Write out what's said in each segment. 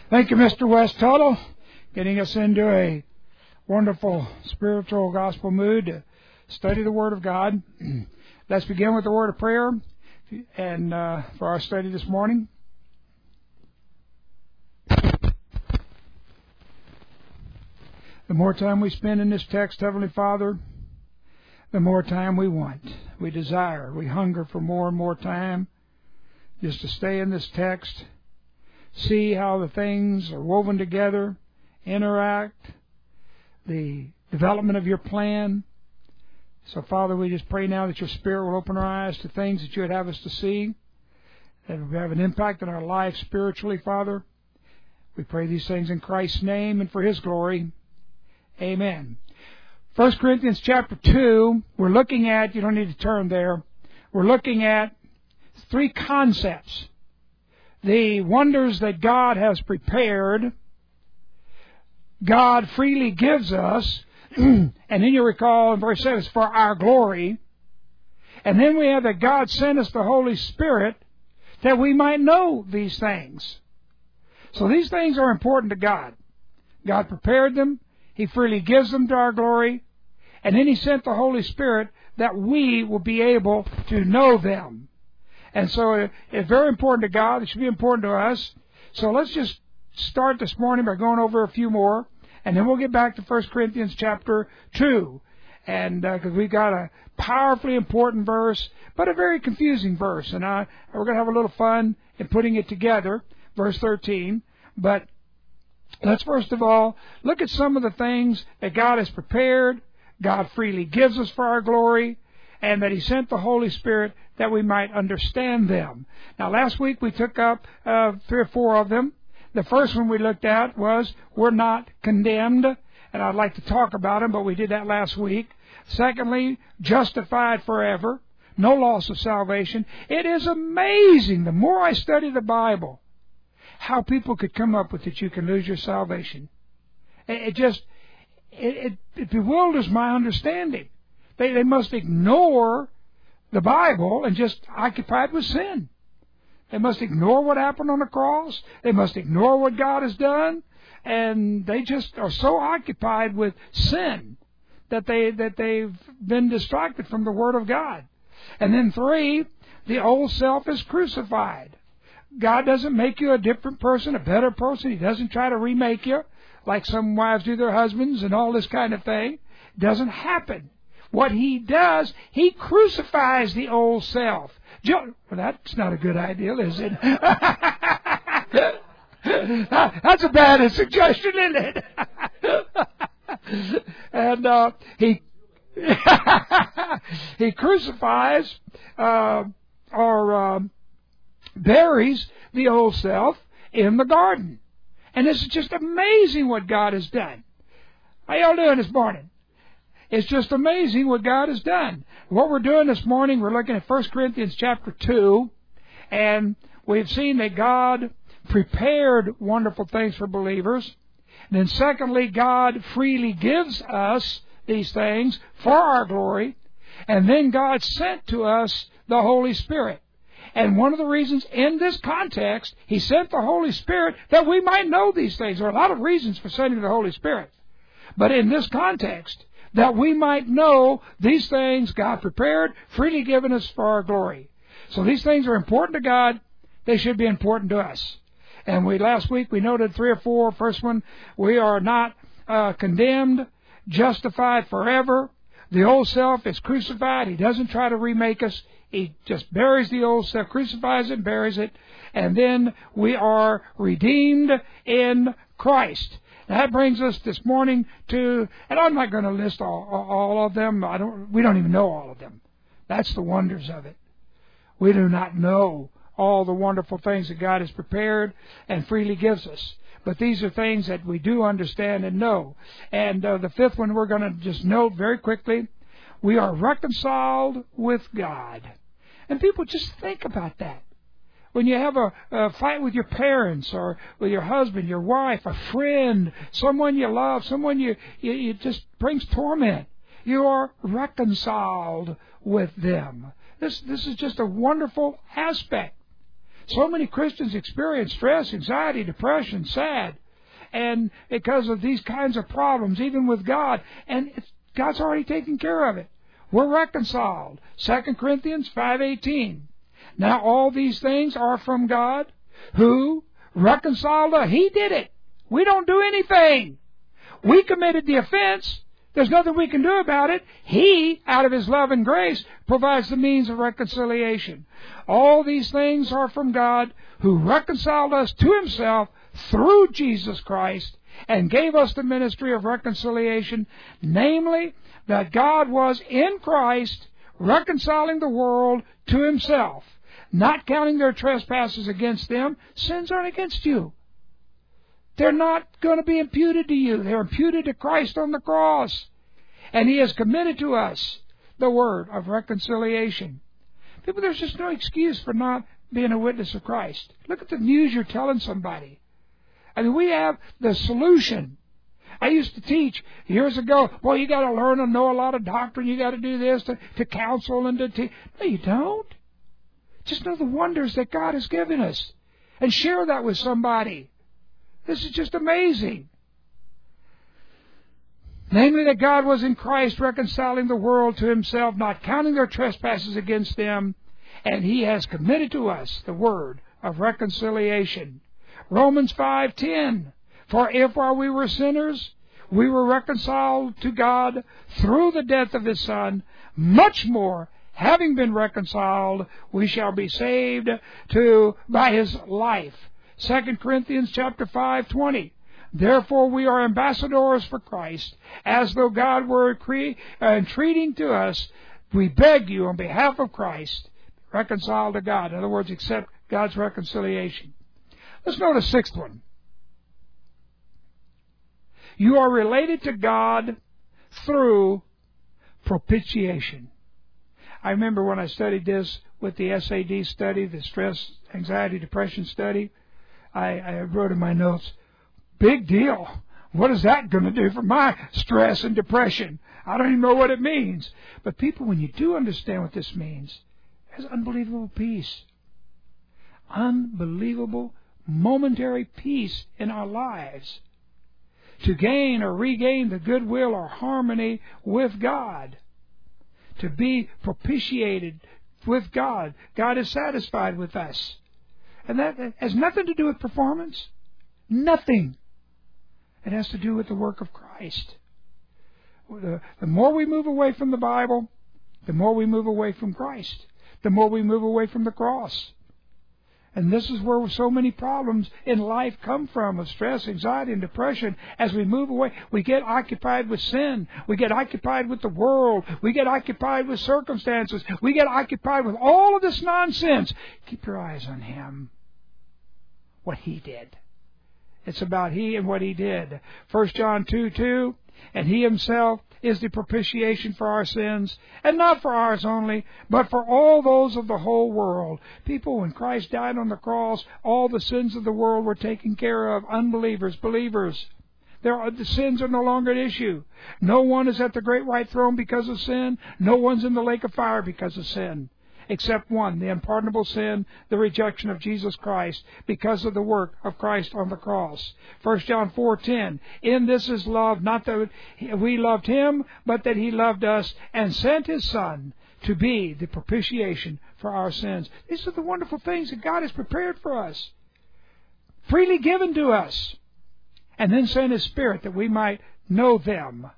Thank you, Mr. West Tuttle, getting us into a wonderful spiritual gospel mood to study the Word of God. Let's begin with the word of prayer and for our study this morning. The more time we spend in this text, Heavenly Father, the more time we want. We desire, we hunger for more and more time just to stay in this text, see how the things are woven together, interact, the development of your plan. So, Father, we just pray now that your Spirit will open our eyes to things that you would have us to see, that will have an impact on our life spiritually, Father. We pray these things in Christ's name and for His glory. Amen. 1 Corinthians chapter 2, we're looking at, you don't need to turn there, we're looking at three concepts. The wonders that God has prepared, God freely gives us, and then you recall in verse 7, it's for our glory. And then we have that God sent us the Holy Spirit that we might know these things. So these things are important to God. God prepared them, He freely gives them to our glory, and then He sent the Holy Spirit that we will be able to know them. And so it's very important to God. It should be important to us. So let's just start this morning by going over a few more, and then we'll get back to 1 Corinthians chapter 2. And because we've got a powerfully important verse, but a very confusing verse. And we're going to have a little fun in putting it together, verse 13. But let's first of all look at some of the things that God has prepared, God freely gives us for our glory, and that He sent the Holy Spirit that we might understand them. Now, last week we took up 3 or 4 of them. The first one we looked at was, we're not condemned, and I'd like to talk about them, but we did that last week. Secondly, justified forever, no loss of salvation. It is amazing, the more I study the Bible, how people could come up with that you can lose your salvation. It bewilders my understanding. They must ignore the Bible and just occupied with sin. They must ignore what happened on the cross. They must ignore what God has done. And they just are so occupied with sin that they've been distracted from the Word of God. And then 3, the old self is crucified. God doesn't make you a different person, a better person. He doesn't try to remake you like some wives do their husbands and all this kind of thing. It doesn't happen. What He does, He crucifies the old self. Well, that's not a good idea, is it? That's a bad suggestion, isn't it? And He crucifies or buries the old self in the garden. And this is just amazing what God has done. How y'all doing this morning? It's just amazing what God has done. What we're doing this morning, we're looking at 1 Corinthians chapter 2, and we've seen that God prepared wonderful things for believers. And then secondly, God freely gives us these things for our glory. And then God sent to us the Holy Spirit. And one of the reasons in this context, He sent the Holy Spirit that we might know these things. There are a lot of reasons for sending the Holy Spirit. But in this context, that we might know these things God prepared, freely given us for our glory. So these things are important to God. They should be important to us. And last week we noted 3 or 4. First one, we are not condemned, justified forever. The old self is crucified. He doesn't try to remake us. He just buries the old self, crucifies it, and buries it. And then we are redeemed in Christ. That brings us this morning to, and I'm not going to list all of them. We don't even know all of them. That's the wonders of it. We do not know all the wonderful things that God has prepared and freely gives us. But these are things that we do understand and know. And the 5th one we're going to just note very quickly. We are reconciled with God. And people just think about that. When you have a fight with your parents or with your husband, your wife, a friend, someone you love, someone you just brings torment, you are reconciled with them. This is just a wonderful aspect. So many Christians experience stress, anxiety, depression, sad, and because of these kinds of problems, even with God, and God's already taken care of it. We're reconciled. 2 Corinthians 5:18. Now all these things are from God, who reconciled us. He did it. We don't do anything. We committed the offense. There's nothing we can do about it. He, out of His love and grace, provides the means of reconciliation. All these things are from God, who reconciled us to Himself through Jesus Christ and gave us the ministry of reconciliation, namely, that God was in Christ reconciling the world to Himself, not counting their trespasses against them. Sins aren't against you. They're not going to be imputed to you. They're imputed to Christ on the cross. And He has committed to us the word of reconciliation. People, there's just no excuse for not being a witness of Christ. Look at the news you're telling somebody. I mean, we have the solution. I used to teach years ago, well, you got to learn and know a lot of doctrine. You got to do this to counsel and to teach. No, you don't. Just know the wonders that God has given us and share that with somebody. This is just amazing. Namely, that God was in Christ reconciling the world to Himself, not counting their trespasses against them, and He has committed to us the word of reconciliation. Romans 5:10. For if while we were sinners, we were reconciled to God through the death of His Son, much more, having been reconciled, we shall be saved by His life. 2 Corinthians chapter 5:20. Therefore we are ambassadors for Christ, as though God were entreating to us. We beg you on behalf of Christ, reconcile to God. In other words, accept God's reconciliation. Let's go to the sixth one. You are related to God through propitiation. I remember when I studied this with the SAD study, the stress, anxiety, depression study, I wrote in my notes, big deal. What is that going to do for my stress and depression? I don't even know what it means. But people, when you do understand what this means, there's unbelievable peace. Unbelievable momentary peace in our lives. To gain or regain the goodwill or harmony with God. To be propitiated with God. God is satisfied with us. And that has nothing to do with performance. Nothing. It has to do with the work of Christ. The more we move away from the Bible, the more we move away from Christ. The more we move away from the cross. And this is where so many problems in life come from, of stress, anxiety, and depression. As we move away, we get occupied with sin. We get occupied with the world. We get occupied with circumstances. We get occupied with all of this nonsense. Keep your eyes on Him. What He did. It's about He and what He did. 1 John 2:2, and He Himself is the propitiation for our sins, and not for ours only, but for all those of the whole world. People, when Christ died on the cross, all the sins of the world were taken care of. Unbelievers, believers. The sins are no longer an issue. No one is at the great white throne because of sin. No one's in the lake of fire because of sin. Except one, the unpardonable sin, the rejection of Jesus Christ, because of the work of Christ on the cross. 1 John 4:10, in this is love, not that we loved Him, but that He loved us and sent His Son to be the propitiation for our sins. These are the wonderful things that God has prepared for us, freely given to us, and then sent His Spirit that we might know them.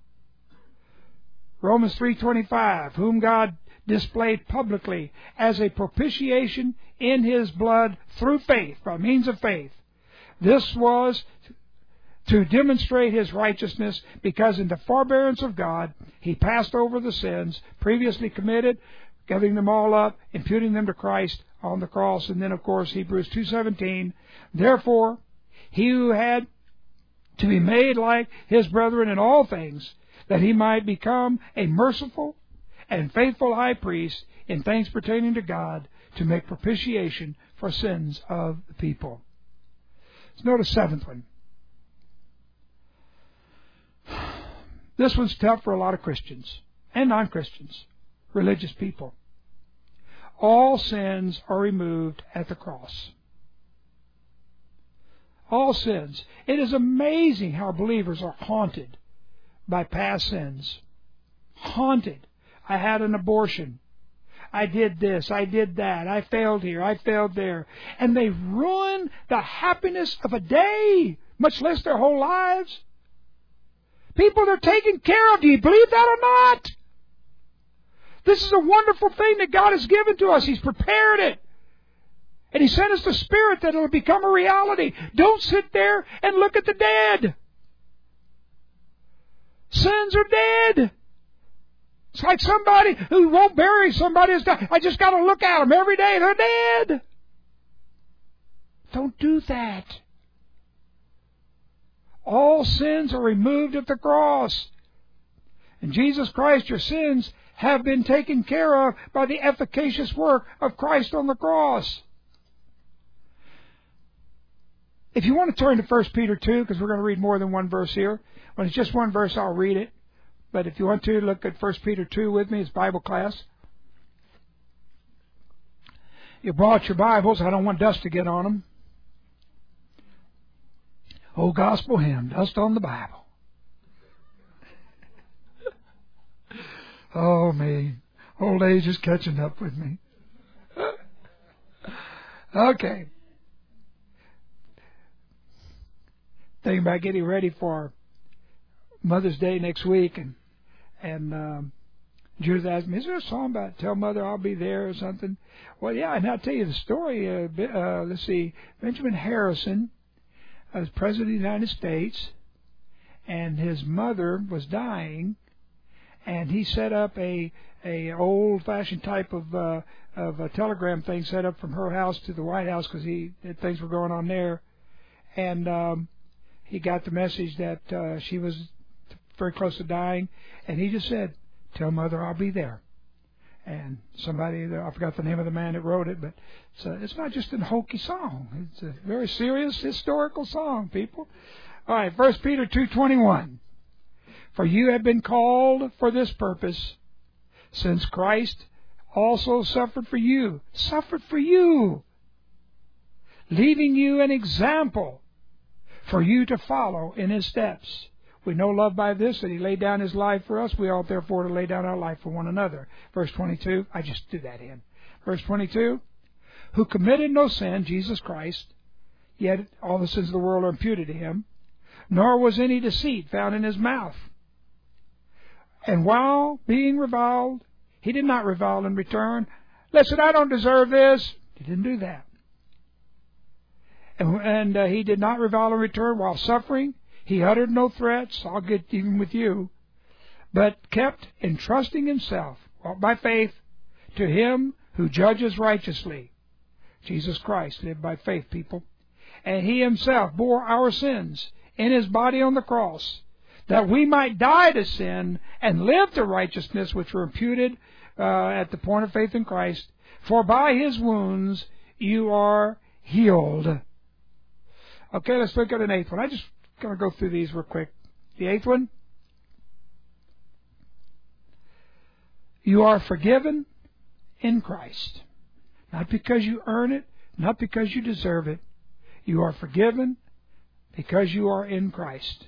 Romans 3:25, whom God displayed publicly as a propitiation in His blood through faith, by means of faith. This was to demonstrate His righteousness, because in the forbearance of God He passed over the sins previously committed, gathering them all up, imputing them to Christ on the cross. And then, of course, Hebrews 2:17, therefore, He who had to be made like His brethren in all things, that He might become a merciful and faithful high priest in things pertaining to God, to make propitiation for sins of the people. Let's notice the seventh one. This one's tough for a lot of Christians and non-Christians, religious people. All sins are removed at the cross. All sins. It is amazing how believers are haunted by past sins. Haunted. I had an abortion. I did this. I did that. I failed here. I failed there. And they ruin the happiness of a day, much less their whole lives. People are taken care of. Do you believe that or not? This is a wonderful thing that God has given to us. He's prepared it. And He sent us the Spirit that it will become a reality. Don't sit there and look at the dead. Sins are dead. It's like somebody who won't bury somebody who's died. I just got to look at them every day. They're dead. Don't do that. All sins are removed at the cross. And Jesus Christ, your sins have been taken care of by the efficacious work of Christ on the cross. If you want to turn to 1 Peter 2, because we're going to read more than one verse here. When it's just one verse, I'll read it. But if you want to, look at 1 Peter 2 with me. It's Bible class. You brought your Bibles. I don't want dust to get on them. Old gospel hymn, dust on the Bible. Oh, me. Old age is catching up with me. Okay. Thinking about getting ready for Mother's Day next week, and Judith asked me, "Is there a song about 'Tell Mother I'll Be There' or something?" Well, yeah, and I'll tell you the story. Let's see, Benjamin Harrison was President of the United States, and his mother was dying, and he set up a old-fashioned type of a telegram thing set up from her house to the White House because things were going on there, and he got the message that she was very close to dying, and he just said, "Tell Mother I'll be there." And somebody, I forgot the name of the man that wrote it, but it's not just a hokey song. It's a very serious historical song, people. All right, 1 Peter 2:21. For you have been called for this purpose, since Christ also suffered for you, leaving you an example for you to follow in His steps. We know love by this, that He laid down His life for us. We ought therefore to lay down our life for one another. Verse 22, I just threw that in. Verse 22, who committed no sin, Jesus Christ, yet all the sins of the world are imputed to Him, nor was any deceit found in His mouth. And while being reviled, He did not revile in return. Listen, I don't deserve this. He didn't do that. And He did not revile in return while suffering. He uttered no threats, I'll get even with you, but kept entrusting Himself, by faith, to Him who judges righteously. Jesus Christ lived by faith, people. And He Himself bore our sins in His body on the cross, that we might die to sin and live to righteousness, which were imputed at the point of faith in Christ. For by His wounds you are healed. Okay, let's look at an eighth one. I just going to go through these real quick. The eighth one. You are forgiven in Christ. Not because you earn it, not because you deserve it. You are forgiven because you are in Christ.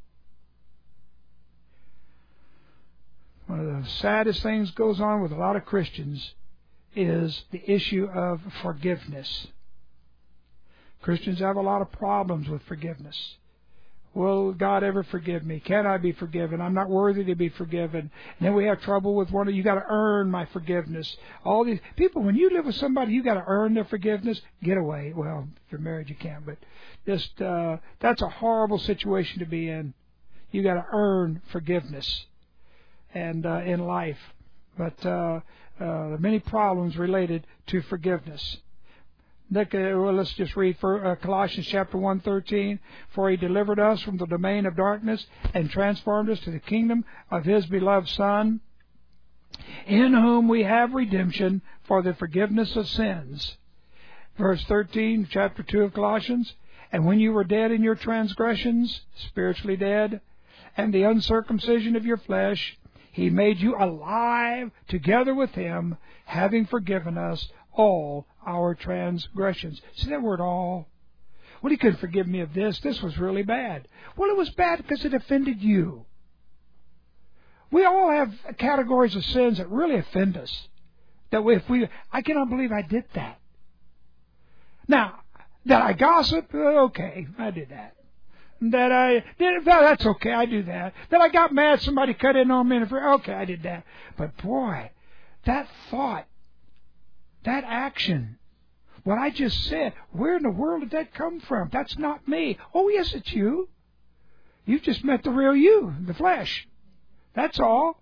One of the saddest things goes on with a lot of Christians is the issue of forgiveness. Christians have a lot of problems with forgiveness. Will God ever forgive me? Can I be forgiven? I'm not worthy to be forgiven. And then we have trouble with you got to earn my forgiveness. All these people, when you live with somebody, you got to earn their forgiveness. Get away. Well, if you're married, you can't. But just that's a horrible situation to be in. You got to earn forgiveness, and in life. But there are many problems related to forgiveness. Let's just read Colossians chapter 1:13. For He delivered us from the domain of darkness and transformed us to the kingdom of His beloved Son, in whom we have redemption for the forgiveness of sins. Verse 13, chapter 2 of Colossians. And when you were dead in your transgressions, spiritually dead, and the uncircumcision of your flesh, He made you alive together with Him, having forgiven us all our transgressions. See that word all? Well, He couldn't forgive me of this. This was really bad. Well, it was bad because it offended you. We all have categories of sins that really offend us. I cannot believe I did that. Now, that I gossip, okay, I did that. That I did, well, that's okay, I do that. That I got mad, somebody cut in on me, okay, I did that. But boy, that thought, that action, what I just said, where in the world did that come from? That's not me. Oh, yes, it's you. You've just met the real you, the flesh. That's all.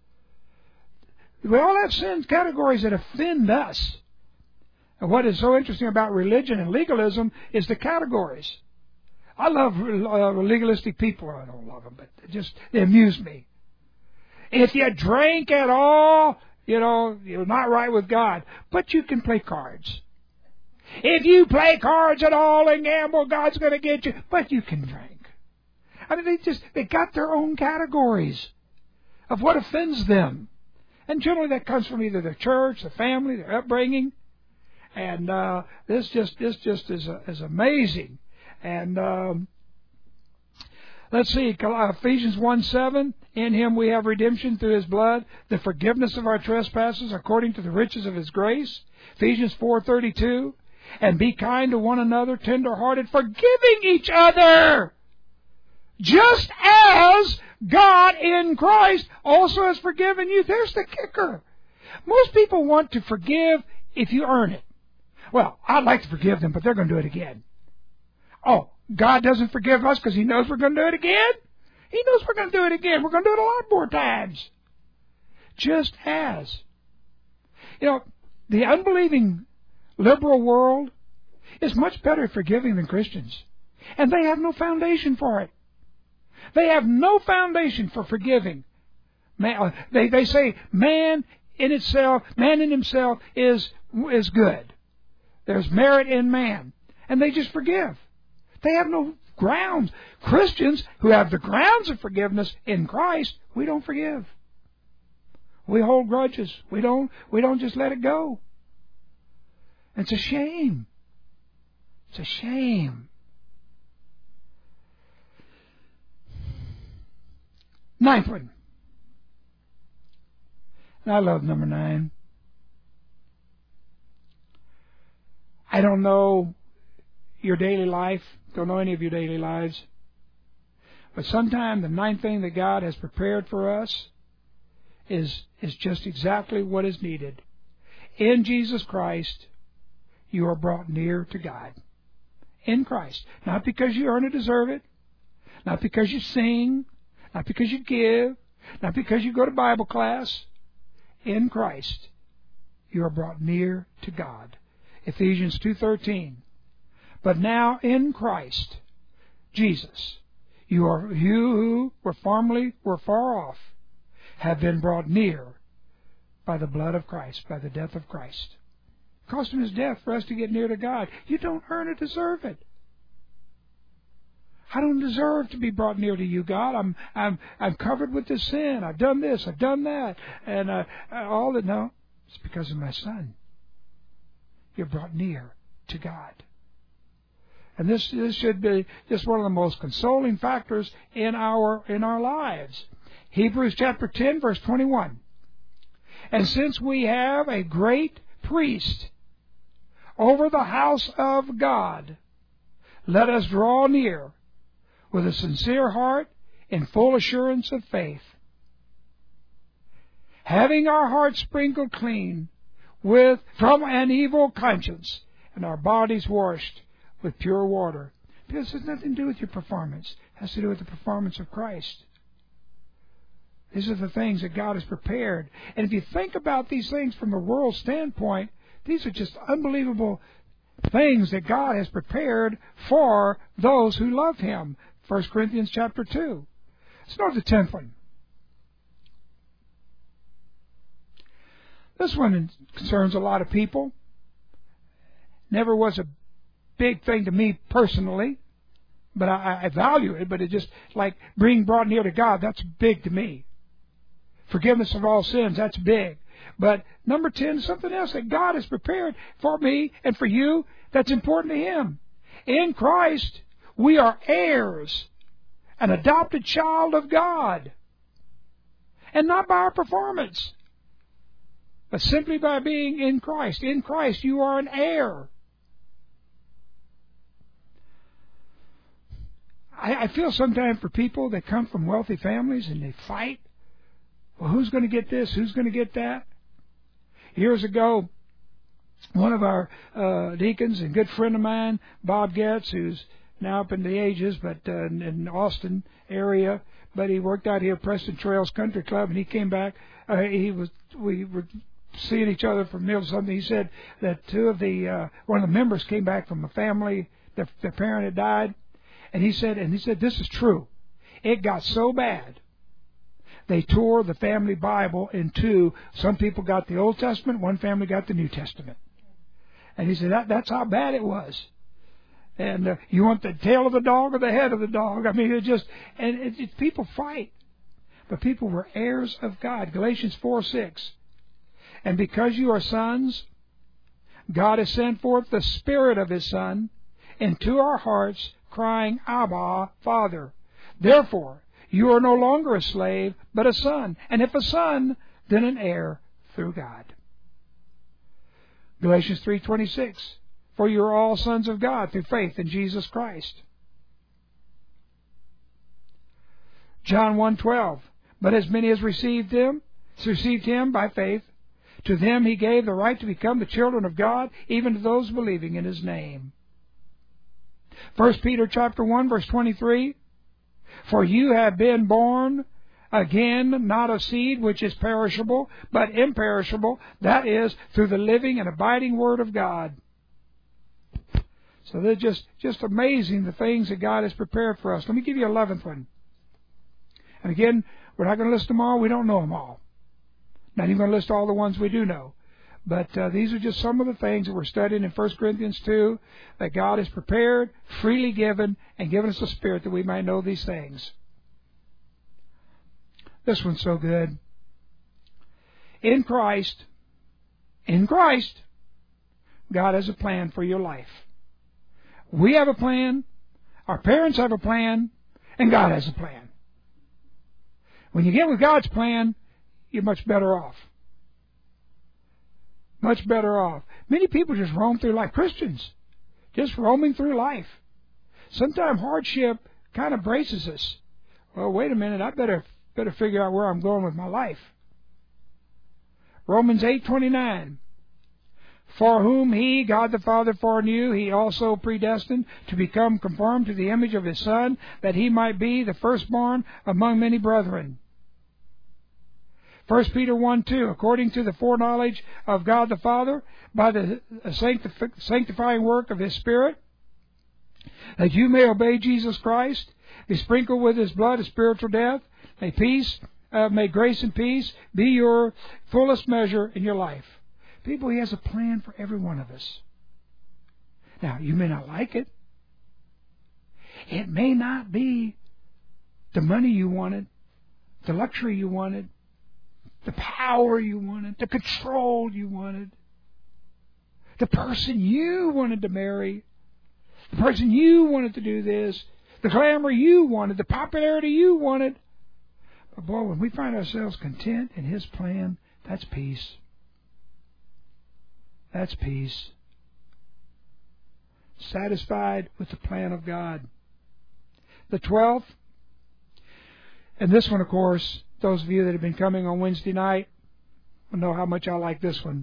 We all have sin categories that offend us. And what is so interesting about religion and legalism is the categories. I love legalistic people. I don't love them, but they amuse me. If you drink at all, you're not right with God. But you can play cards. If you play cards at all and gamble, God's going to get you. But you can drink. I mean, they got their own categories of what offends them. And generally that comes from either their church, their family, their upbringing. And this just is amazing. And let's see, Ephesians 1:7, in Him we have redemption through His blood, the forgiveness of our trespasses according to the riches of His grace. Ephesians 4:32, and be kind to one another, tender-hearted, forgiving each other, just as God in Christ also has forgiven you. There's the kicker. Most people want to forgive if you earn it. Well, I'd like to forgive them, but they're going to do it again. Oh, God doesn't forgive us because He knows we're going to do it again? He knows we're going to do it again. We're going to do it a lot more times. Just as. The unbelieving liberal world is much better at forgiving than Christians. And they have no foundation for it. They have no foundation for forgiving. They say man in himself is good. There's merit in man. And they just forgive. They have no grounds. Christians who have the grounds of forgiveness in Christ, we don't forgive. We hold grudges. We don't just let it go. It's a shame. It's a shame. 9th one. And I love number 9. I don't know your daily life. Don't know any of your daily lives. But sometimes the 9th thing that God has prepared for us is just exactly what is needed. In Jesus Christ, you are brought near to God. In Christ. Not because you earn or deserve it. Not because you sing. Not because you give. Not because you go to Bible class. In Christ, you are brought near to God. Ephesians 2:13. But now in Christ Jesus, you who were formerly far off, have been brought near by the blood of Christ, by the death of Christ. It cost Him His death for us to get near to God. You don't earn or deserve it. I don't deserve to be brought near to you, God. I'm covered with this sin. I've done this. I've done that, and all that. No, it's because of my Son. You're brought near to God. And this should be just one of the most consoling factors in our lives. Hebrews chapter 10, verse 21. And since we have a great priest over the house of God, let us draw near with a sincere heart in full assurance of faith, having our hearts sprinkled clean from an evil conscience and our bodies washed with pure water. Because it has nothing to do with your performance. It has to do with the performance of Christ. These are the things that God has prepared. And if you think about these things from the world's standpoint, these are just unbelievable things that God has prepared for those who love Him. 1 Corinthians chapter 2. Let's go to the 10th one. This one concerns a lot of people. Never was a big thing to me personally, but I value it. But it just like being brought near to God, that's big to me. Forgiveness of all sins, that's big. But number 10 is something else that God has prepared for me and for you that's important to Him. In Christ, we are heirs, an adopted child of God. And not by our performance, but simply by being in Christ. In Christ, you are an heir. I feel sometimes for people that come from wealthy families and they fight. Well, who's going to get this? Who's going to get that? Years ago, one of our deacons and good friend of mine, Bob Getz, who's now up in the ages, but in the Austin area, but he worked out here at Preston Trails Country Club, and he came back. We were seeing each other for meals or something. He said that one of the members came back from a family, their parent had died, and he said this is true. It got so bad, they tore the family Bible in two. Some people got the Old Testament, one family got the New Testament. And he said that's how bad it was. And you want the tail of the dog or the head of the dog? I mean, people fight. But people were heirs of God. Galatians 4:6. And because you are sons, God has sent forth the Spirit of His Son into our hearts, crying, Abba, Father. Therefore, you are no longer a slave, but a son. And if a son, then an heir through God. Galatians 3:26. For you are all sons of God through faith in Jesus Christ. John 1:12. But as many as received Him by faith, to them He gave the right to become the children of God, even to those believing in His name. 1 Peter chapter 1, verse 23. For you have been born again, not of seed which is perishable, but imperishable, that is, through the living and abiding Word of God. So they're just amazing, the things that God has prepared for us. Let me give you 11th one. And again, we're not going to list them all. We don't know them all. Not even going to list all the ones we do know. But these are just some of the things that we're studying in 1 Corinthians 2, that God has prepared, freely given, and given us the Spirit that we might know these things. This one's so good. In Christ, God has a plan for your life. We have a plan, our parents have a plan, and God has a plan. When you get with God's plan, you're much better off. Much better off. Many people just roam through life. Christians, just roaming through life. Sometimes hardship kind of braces us. Well, wait a minute, I better figure out where I'm going with my life. Romans 8:29. For whom He, God the Father, foreknew, He also predestined to become conformed to the image of His Son, that He might be the firstborn among many brethren. 1 Peter 1:2, according to the foreknowledge of God the Father, by the sanctifying work of His Spirit, that you may obey Jesus Christ, be sprinkled with His blood of spiritual death, may grace and peace be your fullest measure in your life. People, He has a plan for every one of us. Now, you may not like it. It may not be the money you wanted, the luxury you wanted, the power you wanted, the control you wanted, the person you wanted to marry, the person you wanted to do this, the glamour you wanted, the popularity you wanted. But boy, when we find ourselves content in His plan, that's peace. That's peace. Satisfied with the plan of God. The 12th, and this one, of course, those of you that have been coming on Wednesday night will know how much I like this one.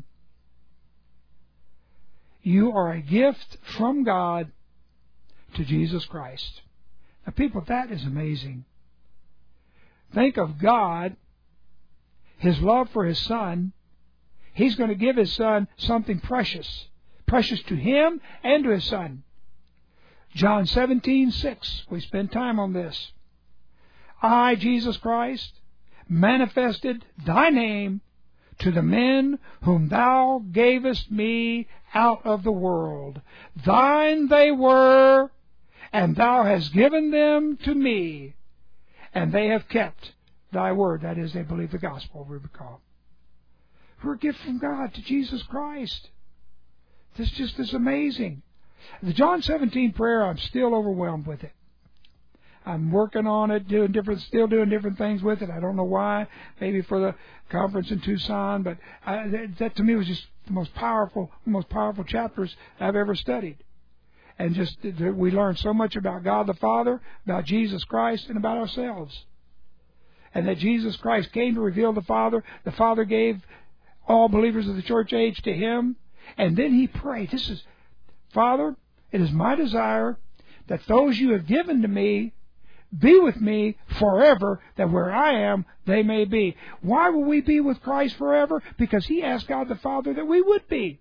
You are a gift from God to Jesus Christ. Now, people, that is amazing. Think of God, His love for His Son. He's going to give His Son something precious. Precious to Him and to His Son. John 17:6. We spend time on this. I, Jesus Christ, manifested Thy name to the men whom Thou gavest me out of the world. Thine they were, and Thou hast given them to me, and they have kept Thy word. That is, they believe the gospel, we recall. We're a gift from God to Jesus Christ. This just is amazing. The John 17 prayer, I'm still overwhelmed with it. I'm working on it, still doing different things with it. I don't know why. Maybe for the conference in Tucson, but that to me was just the most powerful chapters I've ever studied. And just we learned so much about God the Father, about Jesus Christ, and about ourselves. And that Jesus Christ came to reveal the Father. The Father gave all believers of the church age to Him. And then He prayed. This is, Father, it is my desire that those you have given to me be with me forever, that where I am, they may be. Why will we be with Christ forever? Because He asked God the Father that we would be.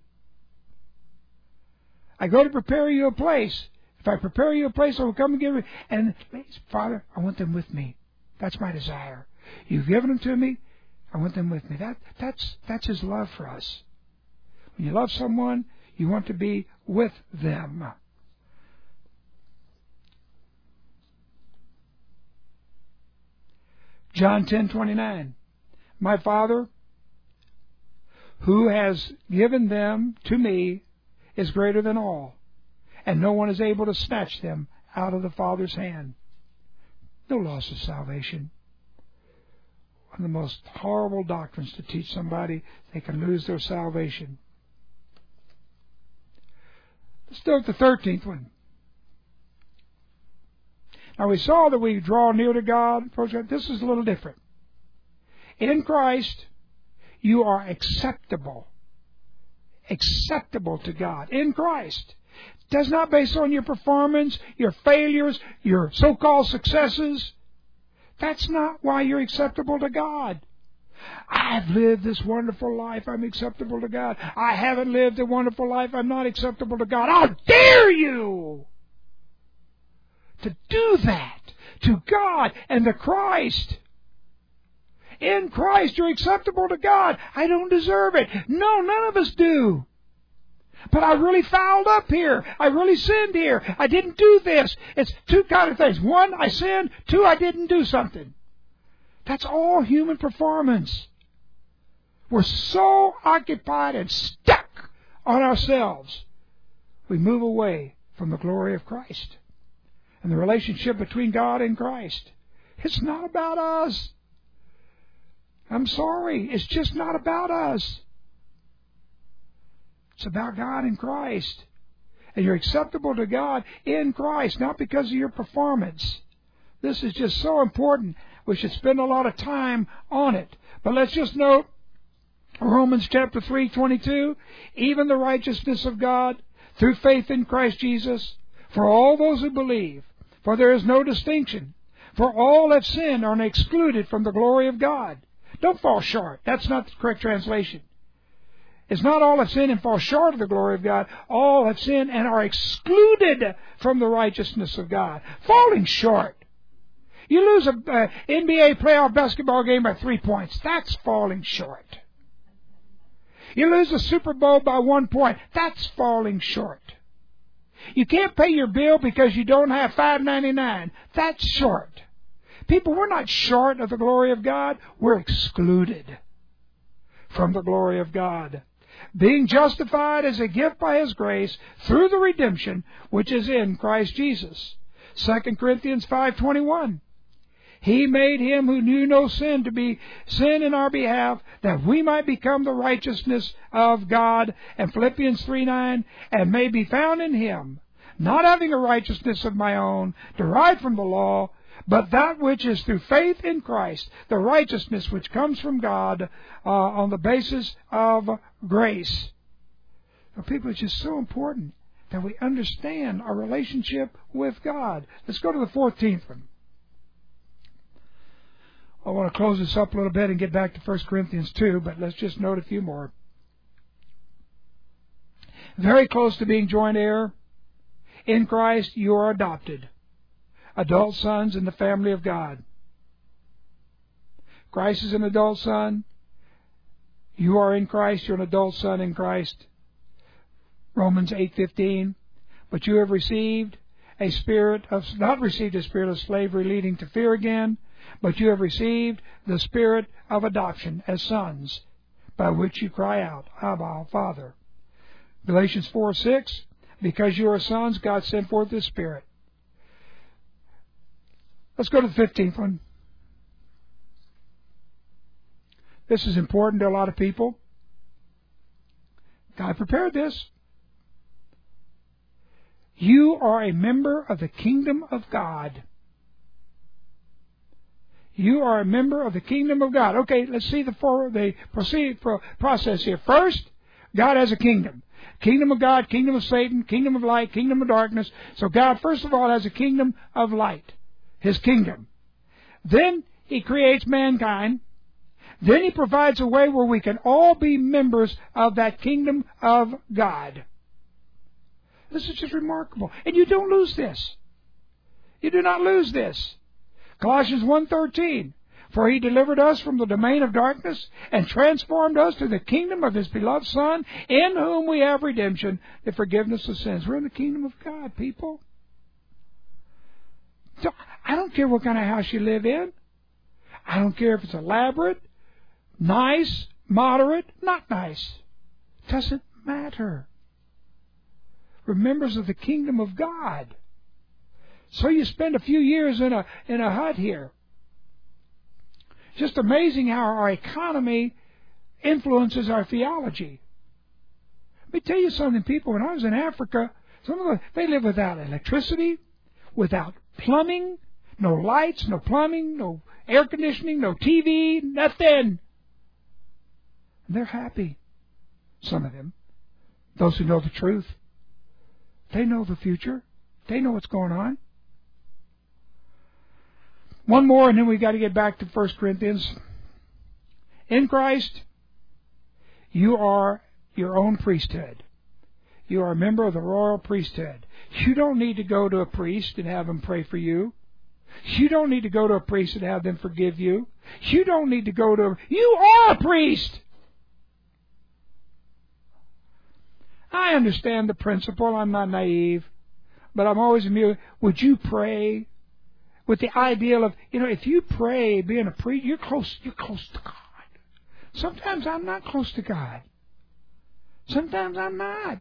I go to prepare you a place. If I prepare you a place, I will come and give it. And Father, I want them with me. That's my desire. You've given them to me. I want them with me. That's His love for us. When you love someone, you want to be with them. John 10:29. My Father, who has given them to me, is greater than all, and no one is able to snatch them out of the Father's hand. No loss of salvation. One of the most horrible doctrines to teach somebody they can lose their salvation. Let's do the 13th one. Now we saw that we draw near to God. This is a little different. In Christ, you are acceptable. Acceptable to God. In Christ. It does not base on your performance, your failures, your so-called successes. That's not why you're acceptable to God. I've lived this wonderful life, I'm acceptable to God. I haven't lived a wonderful life, I'm not acceptable to God. How dare you to do that to God and to Christ? In Christ, you're acceptable to God. I don't deserve it. No, none of us do. But I really fouled up here. I really sinned here. I didn't do this. It's two kind of things. One, I sinned. Two, I didn't do something. That's all human performance. We're so occupied and stuck on ourselves, we move away from the glory of Christ and the relationship between God and Christ. It's not about us. I'm sorry. It's just not about us. It's about God and Christ. And you're acceptable to God in Christ, not because of your performance. This is just so important. We should spend a lot of time on it. But let's just note Romans chapter 3:22. Even the righteousness of God through faith in Christ Jesus for all those who believe. For there is no distinction. For all have sinned and are excluded from the glory of God. Don't fall short. That's not the correct translation. It's not all have sinned and fall short of the glory of God. All have sinned and are excluded from the righteousness of God. Falling short. You lose an NBA playoff basketball game by 3 points. That's falling short. You lose a Super Bowl by 1 point. That's falling short. You can't pay your bill because you don't have $5.99. That's short. People, we're not short of the glory of God. We're excluded from the glory of God. Being justified as a gift by His grace through the redemption which is in Christ Jesus. 2 Corinthians 5:21. He made Him who knew no sin to be sin in our behalf, that we might become the righteousness of God. And Philippians 3:9, and may be found in Him, not having a righteousness of my own, derived from the law, but that which is through faith in Christ, the righteousness which comes from God on the basis of grace. Now, people, it's just so important that we understand our relationship with God. Let's go to the 14th one. I want to close this up a little bit and get back to 1 Corinthians 2, but let's just note a few more. Very close to being joint heir. In Christ you are adopted, adult sons in the family of God. Christ is an adult son. You are in Christ. You're an adult son in Christ. Romans 8:15. But you have received a spirit of, not received a spirit of slavery leading to fear again, but you have received the spirit of adoption as sons, by which you cry out, Abba, Father. Galatians 4:6. Because you are sons, God sent forth His Spirit. Let's go to the 15th one. This is important to a lot of people. God prepared this. You are a member of the kingdom of God. You are a member of the kingdom of God. Okay, let's see the process here. First, God has a kingdom. Kingdom of God, kingdom of Satan, kingdom of light, kingdom of darkness. So God, first of all, has a kingdom of light. His kingdom. Then He creates mankind. Then He provides a way where we can all be members of that kingdom of God. This is just remarkable. And you don't lose this. You do not lose this. Colossians 1:13. For He delivered us from the domain of darkness and transformed us to the kingdom of His beloved Son, in whom we have redemption, the forgiveness of sins. We're in the kingdom of God, people. So, I don't care what kind of house you live in. I don't care if it's elaborate, nice, moderate, not nice. It doesn't matter. We're members of the kingdom of God. So you spend a few years in a hut here. Just amazing how our economy influences our theology. Let me tell you something, people. When I was in Africa, they live without electricity, without plumbing, no lights, no plumbing, no air conditioning, no TV, nothing. And they're happy. Some of them. Those who know the truth. They know the future. They know what's going on. One more, and then we've got to get back to 1 Corinthians. In Christ, you are your own priesthood. You are a member of the royal priesthood. You don't need to go to a priest and have him pray for you. You don't need to go to a priest and have them forgive you. You don't need to go to... You are a priest! I understand the principle. I'm not naive. But I'm always amused. Would you pray with the ideal of, if you pray being a priest, you're close to God. Sometimes I'm not close to God. Sometimes I'm not.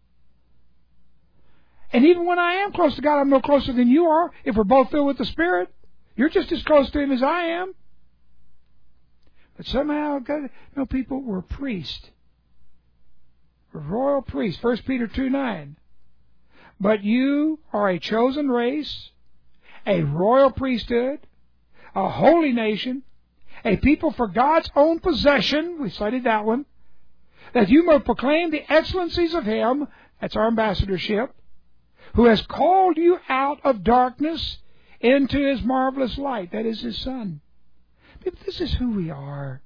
And even when I am close to God, I'm no closer than you are. If we're both filled with the Spirit, you're just as close to Him as I am. But somehow, people, we're priests. We're royal priests. 1 Peter 2:9. But you are a chosen race, a royal priesthood, a holy nation, a people for God's own possession. We cited that one. That you may proclaim the excellencies of Him, that's our ambassadorship, who has called you out of darkness into His marvelous light. That is His Son. This is who we are.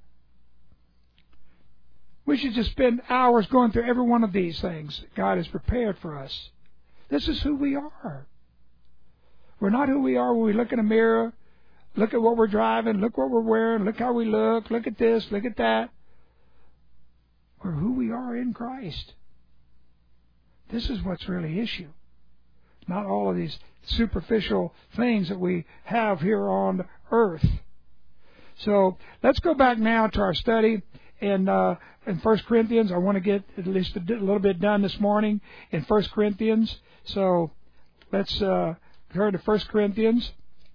We should just spend hours going through every one of these things God has prepared for us. This is who we are. We're not who we are when we look in a mirror, look at what we're driving, look what we're wearing, look how we look at this, look at that. We're who we are in Christ. This is what's really issue. Not all of these superficial things that we have here on earth. So let's go back now to our study in 1 Corinthians. I want to get at least a little bit done this morning in 1 Corinthians. So let's turn to 1 Corinthians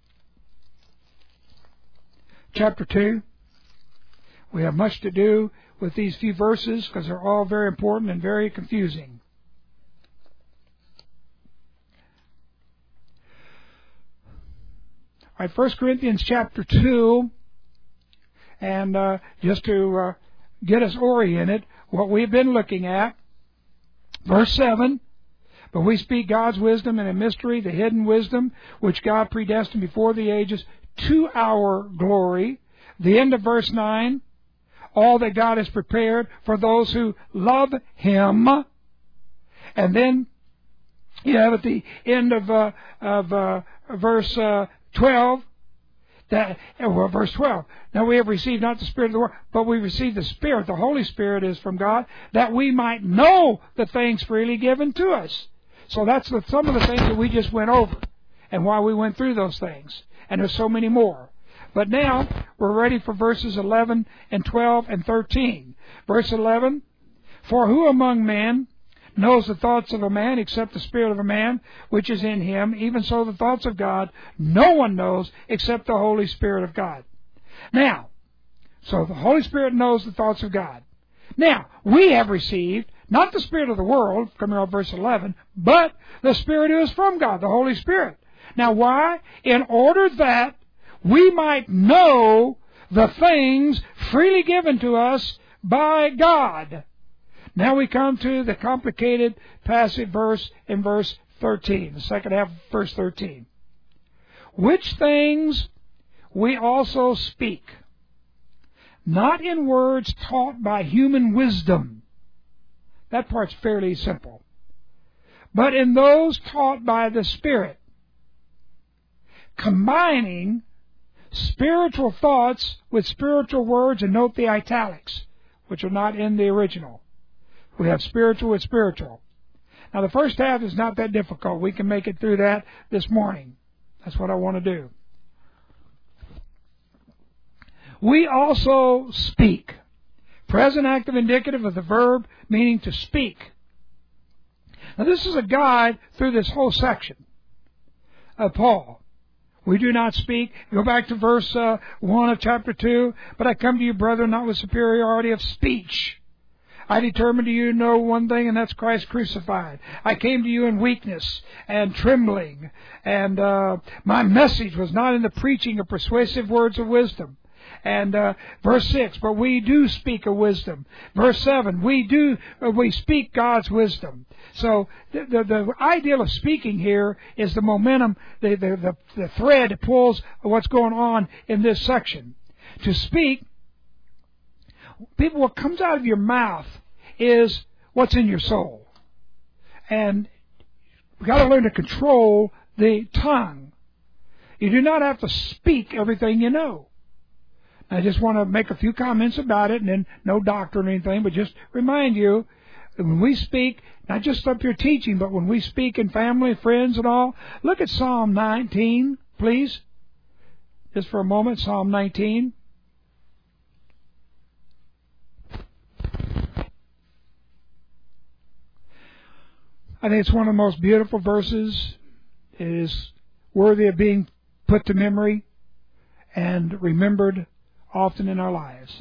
chapter 2. We have much to do with these few verses because they're all very important and very confusing. All right, 1 Corinthians chapter 2, and just to get us oriented, what we've been looking at, verse 7, but we speak God's wisdom in a mystery, the hidden wisdom, which God predestined before the ages to our glory. The end of verse 9, all that God has prepared for those who love Him. And then you have at the end of verse 12, verse 12. Now we have received not the Spirit of the world, but we received the Spirit. The Holy Spirit is from God, that we might know the things freely given to us. So that's some of the things that we just went over, and why we went through those things. And there's so many more. But now we're ready for verses 11 and 12 and 13. Verse 11, for who among men knows the thoughts of a man except the spirit of a man which is in him. Even so the thoughts of God no one knows except the Holy Spirit of God. Now, so the Holy Spirit knows the thoughts of God. Now, we have received not the spirit of the world, coming off verse 11, but the Spirit who is from God, the Holy Spirit. Now, why? In order that we might know the things freely given to us by God. Now we come to the complicated passage verse in verse 13, the second half of verse 13. Which things we also speak, not in words taught by human wisdom. That part's fairly simple. But in those taught by the Spirit, combining spiritual thoughts with spiritual words, and note the italics, which are not in the original. We have spiritual with spiritual. Now the first half is not that difficult. We can make it through that this morning. That's what I want to do. We also speak. Present active indicative of the verb meaning to speak. Now this is a guide through this whole section of Paul. We do not speak. Go back to verse 1 of chapter 2. But I come to you, brethren, not with superiority of speech. I determined to you to know one thing, and that's Christ crucified. I came to you in weakness and trembling. And my message was not in the preaching of persuasive words of wisdom. And verse 6, but we do speak of wisdom. Verse 7, we speak God's wisdom. So the ideal of speaking here is the momentum, the thread that pulls what's going on in this section. To speak, people, what comes out of your mouth is what's in your soul. And we've got to learn to control the tongue. You do not have to speak everything you know. I just want to make a few comments about it, and then no doctrine or anything, but just remind you that when we speak, not just up here teaching, but when we speak in family, friends, and all, look at Psalm 19, please. Just for a moment, Psalm 19. I think it's one of the most beautiful verses. It is worthy of being put to memory and remembered often in our lives.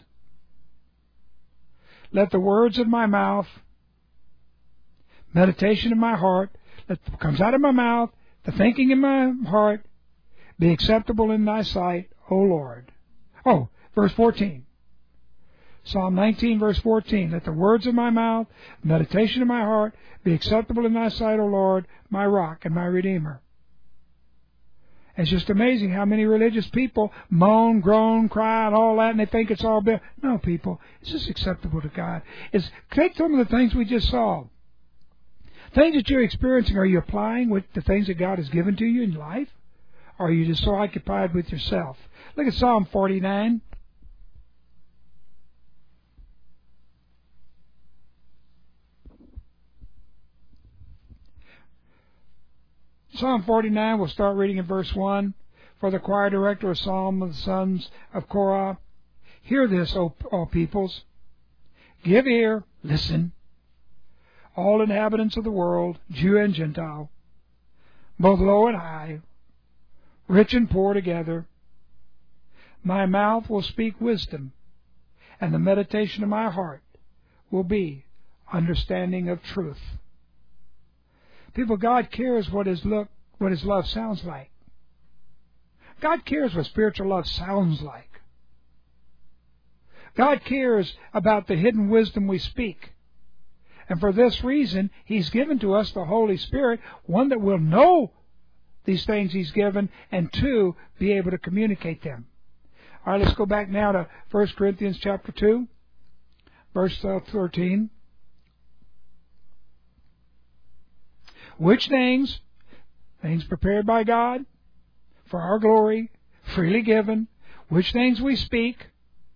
Let the words of my mouth, meditation of my heart, that comes out of my mouth, the thinking in my heart, be acceptable in thy sight, O Lord. Oh, verse 14. Psalm 19, verse 14. Let the words of my mouth, meditation of my heart, be acceptable in thy sight, O Lord, my rock and my redeemer. It's just amazing how many religious people moan, groan, cry, and all that, and they think it's all bad. No, people, it's just acceptable to God. Take some of the things we just saw. Things that you're experiencing, are you applying with the things that God has given to you in life? Or are you just so occupied with yourself? Look at Psalm 49. Psalm 49, we'll start reading in verse 1. For the choir director, a psalm of the sons of Korah. Hear this, O all peoples. Give ear, listen. All inhabitants of the world, Jew and Gentile, both low and high, rich and poor together. My mouth will speak wisdom, and the meditation of my heart will be understanding of truth. People, God cares what His love sounds like. God cares what spiritual love sounds like. God cares about the hidden wisdom we speak. And for this reason, He's given to us the Holy Spirit, one that will know these things He's given, and two, be able to communicate them. All right, let's go back now to 1 Corinthians chapter 2, verse 13. Which things prepared by God for our glory, freely given, which things we speak.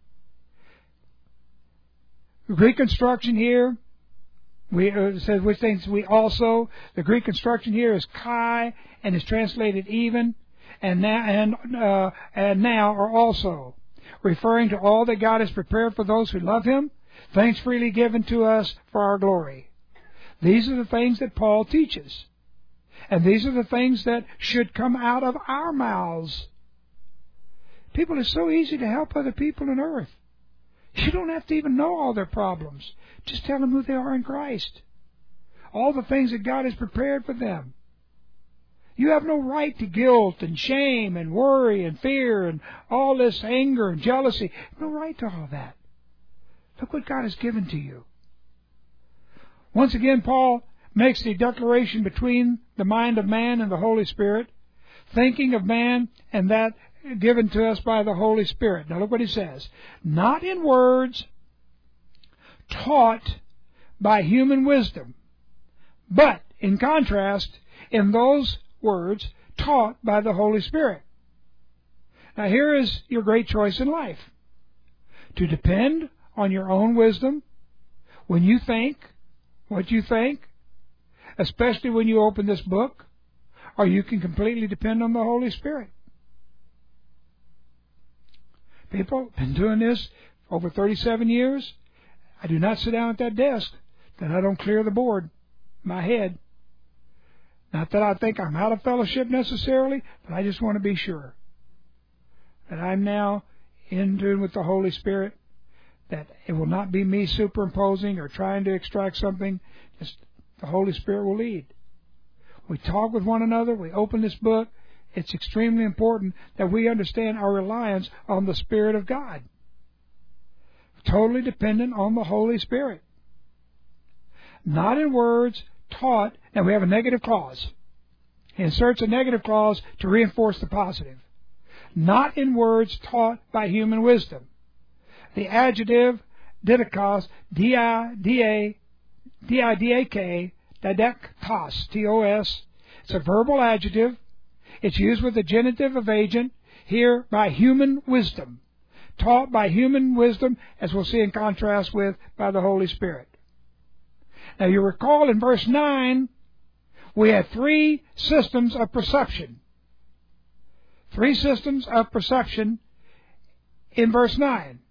The Greek construction here, it says which things we also. The Greek construction here is kai, and is translated even, and now or also, referring to all that God has prepared for those who love Him, things freely given to us for our glory. These are the things that Paul teaches. And these are the things that should come out of our mouths. People, it's so easy to help other people on earth. You don't have to even know all their problems. Just tell them who they are in Christ. All the things that God has prepared for them. You have no right to guilt and shame and worry and fear and all this anger and jealousy. No right to all that. Look what God has given to you. Once again, Paul makes the declaration between the mind of man and the Holy Spirit, thinking of man and that given to us by the Holy Spirit. Now look what he says. Not in words taught by human wisdom, but, in contrast, in those words taught by the Holy Spirit. Now here is your great choice in life. To depend on your own wisdom when you think what you think, especially when you open this book, or you can completely depend on the Holy Spirit. People have been doing this for over 37 years. I do not sit down at that desk that I don't clear the board, my head. Not that I think I'm out of fellowship necessarily, but I just want to be sure that I'm now in tune with the Holy Spirit, that it will not be me superimposing or trying to extract something. Just the Holy Spirit will lead. We talk with one another. We open this book. It's extremely important that we understand our reliance on the Spirit of God. Totally dependent on the Holy Spirit. Not in words taught. Now we have a negative clause. He inserts a negative clause to reinforce the positive. Not in words taught by human wisdom. The adjective didakos, D-I-D-A-K, didaktos, T-O-S. It's a verbal adjective. It's used with the genitive of agent, here by human wisdom. Taught by human wisdom, as we'll see in contrast with by the Holy Spirit. Now you recall in verse 9, we had 3 systems of perception. 3 systems of perception in verse 9.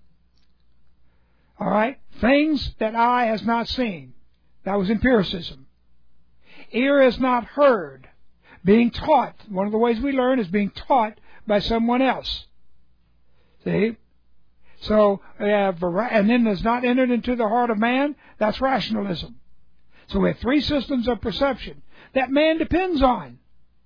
All right? Things that eye has not seen. That was empiricism. Ear has not heard. Being taught. One of the ways we learn is being taught by someone else. See? So, and then has not entered into the heart of man. That's rationalism. So we have 3 systems of perception that man depends on.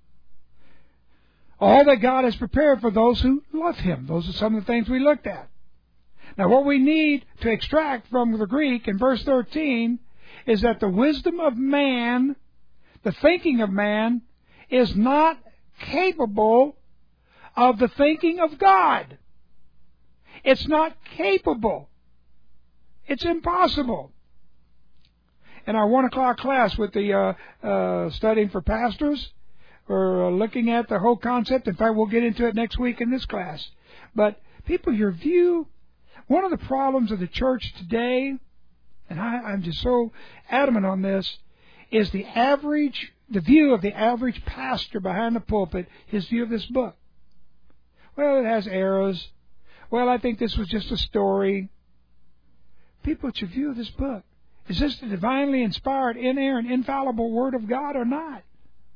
All that God has prepared for those who love Him. Those are some of the things we looked at. Now what we need to extract from the Greek in verse 13 is that the wisdom of man, the thinking of man, is not capable of the thinking of God. It's not capable. It's impossible. In our 1 o'clock class with the studying for pastors, we're looking at the whole concept. In fact, we'll get into it next week in this class. But people, your view, one of the problems of the church today, and I'm just so adamant on this, is the view of the average pastor behind the pulpit, his view of this book. Well, it has errors. Well, I think this was just a story. People, it's your view of this book. Is this the divinely inspired, inerrant, infallible Word of God or not?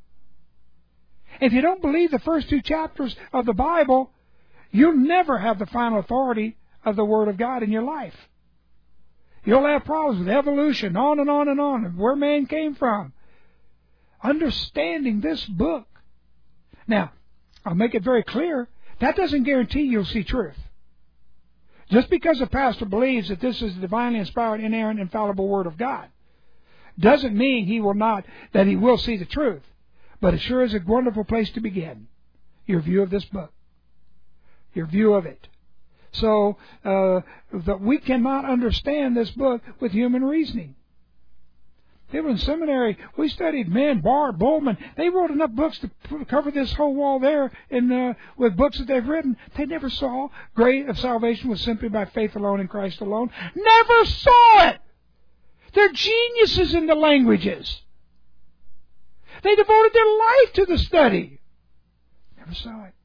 If you don't believe the first 2 chapters of the Bible, you'll never have the final authority of the Word of God in your life. You'll have problems with evolution, on and on and on, and where man came from. Understanding this book. Now, I'll make it very clear, that doesn't guarantee you'll see truth. Just because a pastor believes that this is the divinely inspired, inerrant, infallible Word of God, doesn't mean he will see the truth. But it sure is a wonderful place to begin. Your view of this book. Your view of it. So, that we cannot understand this book with human reasoning. People in seminary, we studied men, Bard, Bowman. They wrote enough books to cover this whole wall there with books that they've written. They never saw grace of salvation was simply by faith alone in Christ alone. Never saw it! They're geniuses in the languages. They devoted their life to the study. Never saw it.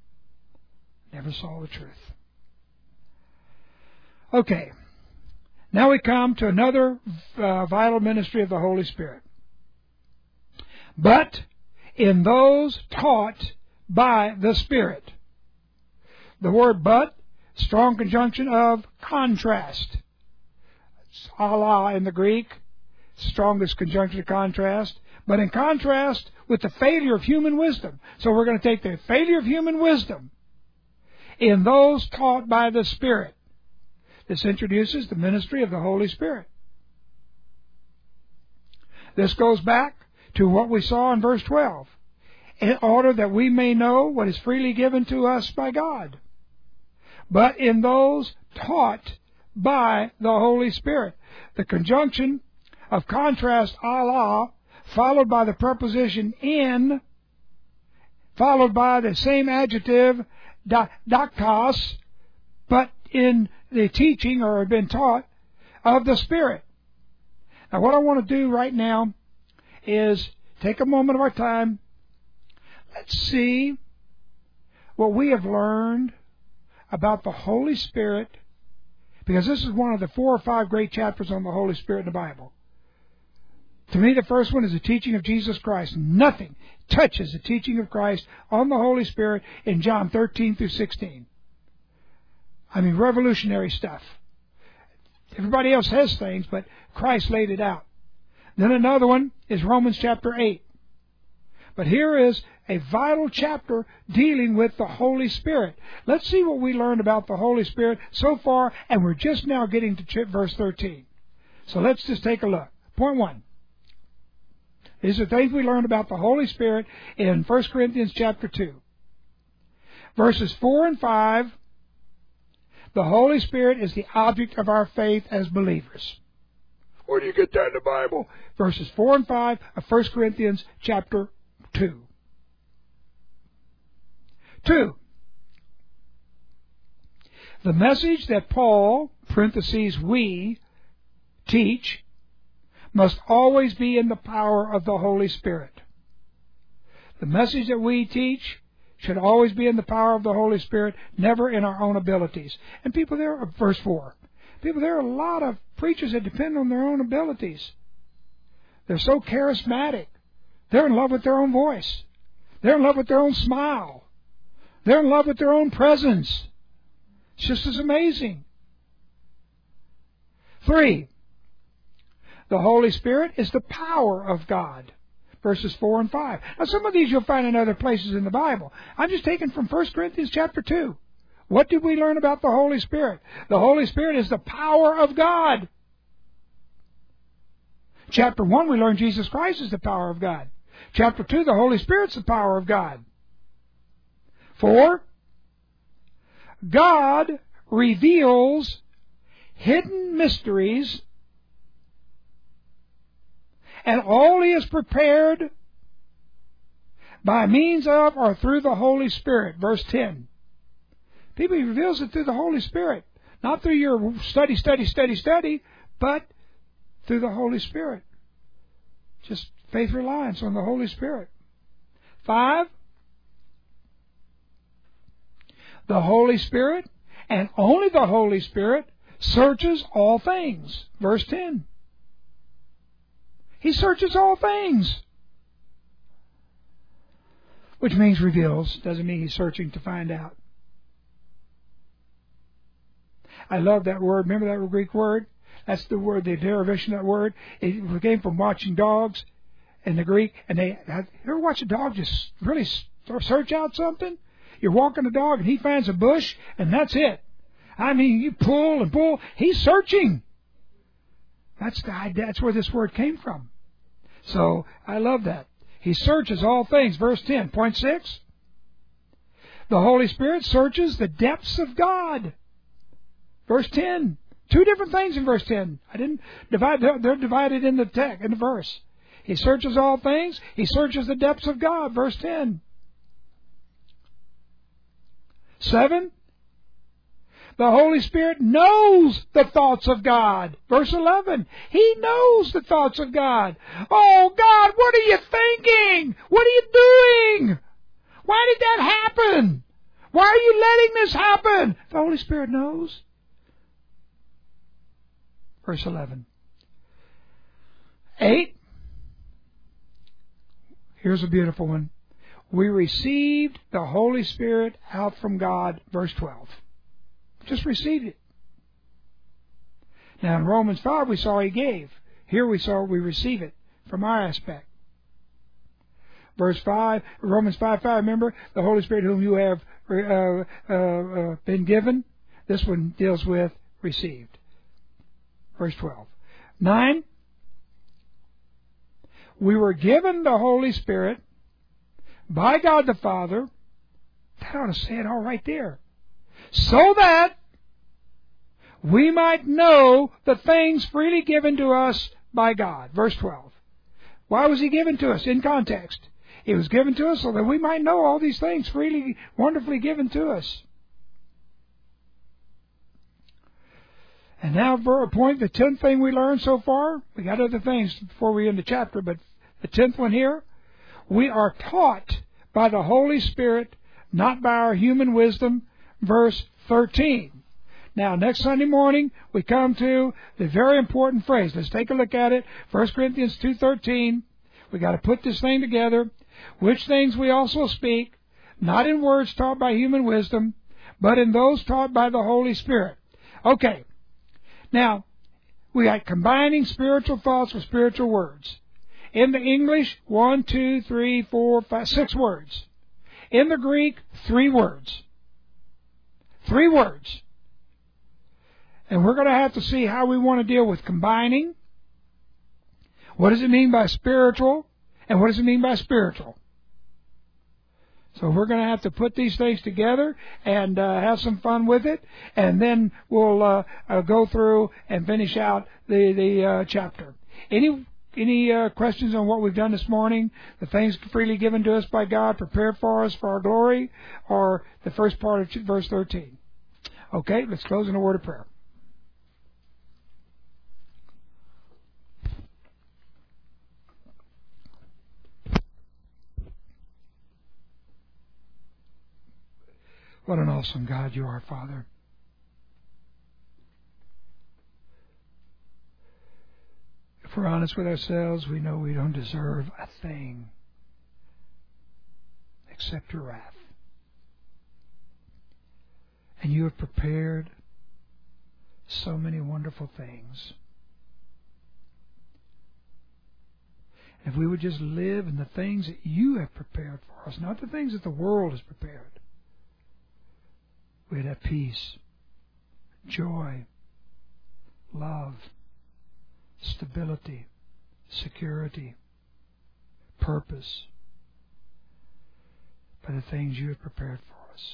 Never saw the truth. Okay. Now we come to another vital ministry of the Holy Spirit. But in those taught by the Spirit. The word but, strong conjunction of contrast. It's ala in the Greek, strongest conjunction of contrast. But in contrast with the failure of human wisdom. So we're going to take the failure of human wisdom in those taught by the Spirit. This introduces the ministry of the Holy Spirit. This goes back to what we saw in verse 12. In order that we may know what is freely given to us by God. But in those taught by the Holy Spirit. The conjunction of contrast ala, followed by the preposition in, followed by the same adjective daktos, but in the teaching or been taught of the Spirit. Now what I want to do right now is take a moment of our time. Let's see what we have learned about the Holy Spirit, because this is one of the 4 or 5 great chapters on the Holy Spirit in the Bible. To me, the first one is the teaching of Jesus Christ. Nothing touches the teaching of Christ on the Holy Spirit in John 13 through 16. I mean, revolutionary stuff. Everybody else has things, but Christ laid it out. Then another one is Romans chapter 8. But here is a vital chapter dealing with the Holy Spirit. Let's see what we learned about the Holy Spirit so far, and we're just now getting to verse 13. So let's just take a look. Point 1. These are things we learned about the Holy Spirit in 1 Corinthians chapter 2. Verses 4 and 5, the Holy Spirit is the object of our faith as believers. Where do you get that in the Bible? Verses 4 and 5 of 1 Corinthians chapter 2. 2. The message that Paul, parentheses, we, teach, must always be in the power of the Holy Spirit. The message that we teach should always be in the power of the Holy Spirit, never in our own abilities. And people there, verse 4, there are a lot of preachers that depend on their own abilities. They're so charismatic. They're in love with their own voice. They're in love with their own smile. They're in love with their own presence. It's just as amazing. 3. The Holy Spirit is the power of God. Verses 4 and 5. Now some of these you'll find in other places in the Bible. I'm just taking from 1 Corinthians chapter 2. What did we learn about the Holy Spirit? The Holy Spirit is the power of God. Chapter 1 we learned Jesus Christ is the power of God. Chapter 2 the Holy Spirit's the power of God. 4. God reveals hidden mysteries, and all He has prepared by means of or through the Holy Spirit. Verse 10. People, He reveals it through the Holy Spirit. Not through your study, but through the Holy Spirit. Just faith reliance on the Holy Spirit. 5. The Holy Spirit, and only the Holy Spirit, searches all things. Verse 10. He searches all things. Which means reveals. Doesn't mean He's searching to find out. I love that word. Remember that Greek word? That's the word, the derivation of that word. It came from watching dogs in the Greek. And you ever watch a dog just really search out something? You're walking a dog and he finds a bush and that's it. I mean, you pull and pull. He's searching. That's where this word came from. So I love that. He searches all things. Verse 10. Point 6. The Holy Spirit searches the depths of God. Verse 10. 2 different things in verse 10. I didn't divide. They're divided in the text, in the verse. He searches all things. He searches the depths of God. Verse 10. 7. The Holy Spirit knows the thoughts of God. Verse 11. He knows the thoughts of God. Oh, God, what are you thinking? What are you doing? Why did that happen? Why are you letting this happen? The Holy Spirit knows. verse 11. 8. Here's a beautiful one. We received the Holy Spirit out from God, verse 12. Just received it. Now in Romans 5 we saw He gave. Here we saw we receive it from our aspect. Verse 5, Romans 5:5, remember, the Holy Spirit whom you have been given. This one deals with received. Verse 12. 9, we were given the Holy Spirit by God the Father. That ought to say it all right there. So that we might know the things freely given to us by God. Verse 12. Why was He given to us? In context. It was given to us so that we might know all these things freely, wonderfully given to us. And now for a point, the 10th thing we learned so far. We got other things before we end the chapter, but the 10th one here. We are taught by the Holy Spirit, not by our human wisdom. Verse 13. Now, next Sunday morning, we come to the very important phrase. Let's take a look at it. 1 Corinthians 2:13. We got to put this thing together. Which things we also speak, not in words taught by human wisdom, but in those taught by the Holy Spirit. Okay. Now, we got combining spiritual thoughts with spiritual words. In the English, 1, 2, 3, 4, 5, 6 words. In the Greek, 3 words. 3 words. And we're going to have to see how we want to deal with combining. What does it mean by spiritual? And what does it mean by spiritual? So we're going to have to put these things together and have some fun with it. And then we'll go through and finish out the chapter. Any questions on what we've done this morning? The things freely given to us by God, prepared for us for our glory, or the first part of verse 13? Okay, let's close in a word of prayer. What an awesome God you are, Father. If we're honest with ourselves, we know we don't deserve a thing except your wrath. And you have prepared so many wonderful things. If we would just live in the things that you have prepared for us, not the things that the world has prepared, we'd have peace, joy, love, stability, security, purpose by the things you have prepared for us.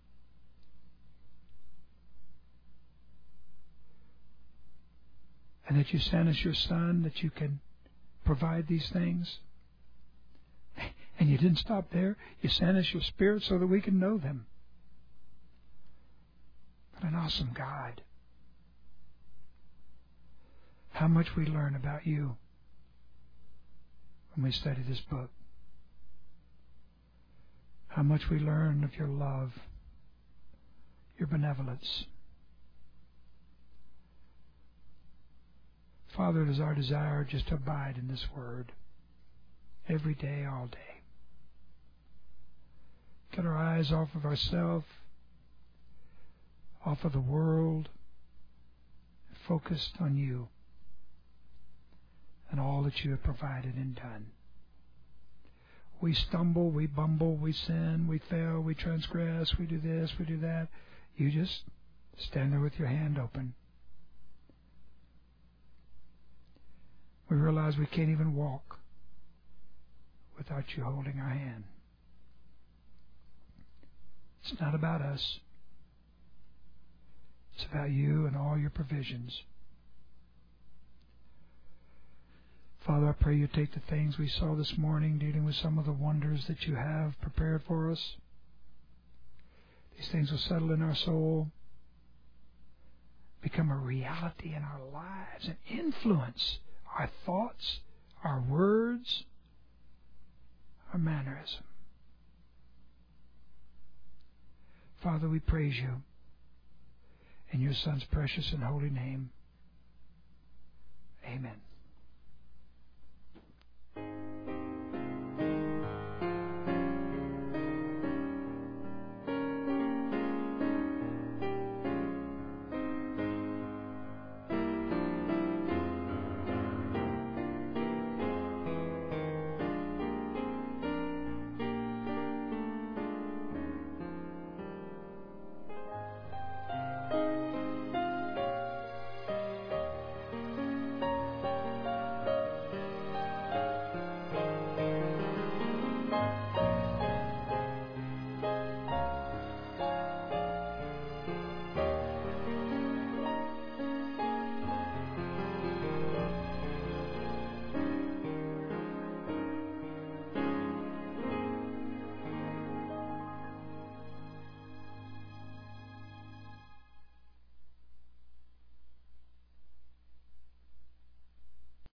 And that you sent us your Son, that you can provide these things. And you didn't stop there. You sent us your Spirit so that we can know them. What an awesome God. How much we learn about you when we study this book. How much we learn of your love, your benevolence. Father, it is our desire just to abide in this word every day, all day. Get our eyes off of ourselves, off of the world, focused on you and all that you have provided and done. We stumble, we bumble, we sin, we fail, we transgress, we do this, we do that. You just stand there with your hand open. We realize we can't even walk without you holding our hand. It's not about us. It's about you and all your provisions. Father, I pray you take the things we saw this morning, dealing with some of the wonders that you have prepared for us. These things will settle in our soul, become a reality in our lives, and influence our thoughts, our words, our mannerism. Father, we praise you in your Son's precious and holy name. Amen.